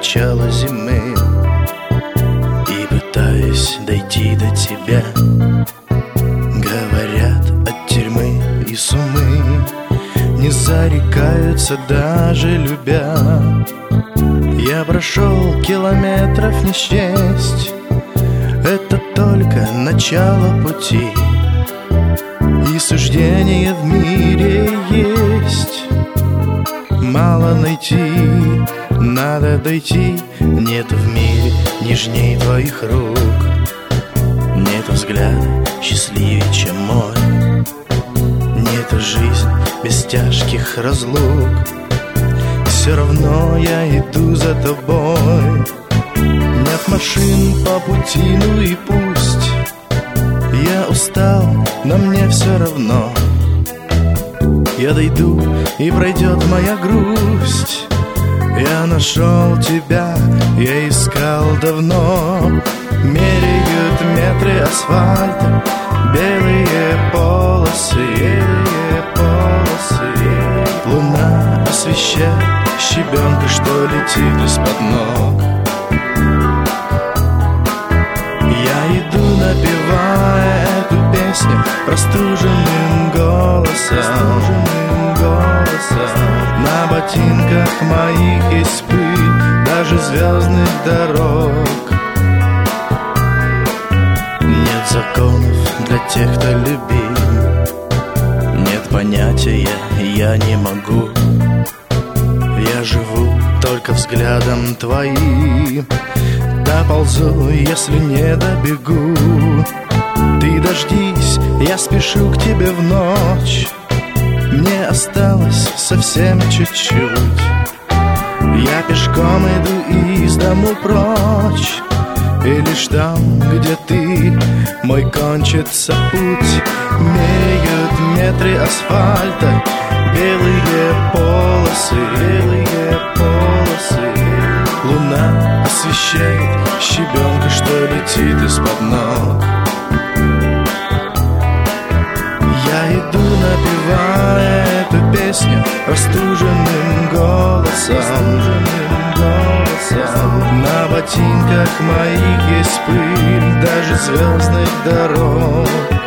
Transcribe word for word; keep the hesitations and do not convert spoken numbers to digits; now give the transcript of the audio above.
начало зимы, и пытаюсь дойти до тебя. Говорят, от тюрьмы и сумы не зарекаются, даже любя. Я прошел километров не счесть, это только начало пути, и суждения в мире есть. Мало найти, надо дойти. Нет в мире нежней твоих рук, нет взгляда счастливее, чем мой, нет жизнь без тяжких разлук. Все равно я иду за тобой. Нет машин по пути, ну и пусть. Я устал, но мне все равно. Я дойду, и пройдет моя грусть. Я нашел тебя, я искал давно. Меряют метры асфальта, белые полосы, белые полосы. Луна освещает щебенка, что летит из-под ног. Я иду, напевая эту песню простуженным голосом, простуженным голосом. На ботинках моих есть пыль даже звездных дорог. Нет законов для тех, кто любим, нет понятия «я не могу». Я живу только взглядом твоим, доползу, если не добегу. Ты дождись, я спешу к тебе в ночь. Мне осталось совсем чуть-чуть. Я пешком иду из дому прочь, и лишь там, где ты, мой кончится путь. Меряют метры асфальта, белые полосы, белые полосы. Луна освещает щебенка, что летит из-под ног. Я иду, напевая эту песню простуженным голосом, простуженным голосом. На ботинках моих есть пыль даже звездных дорог.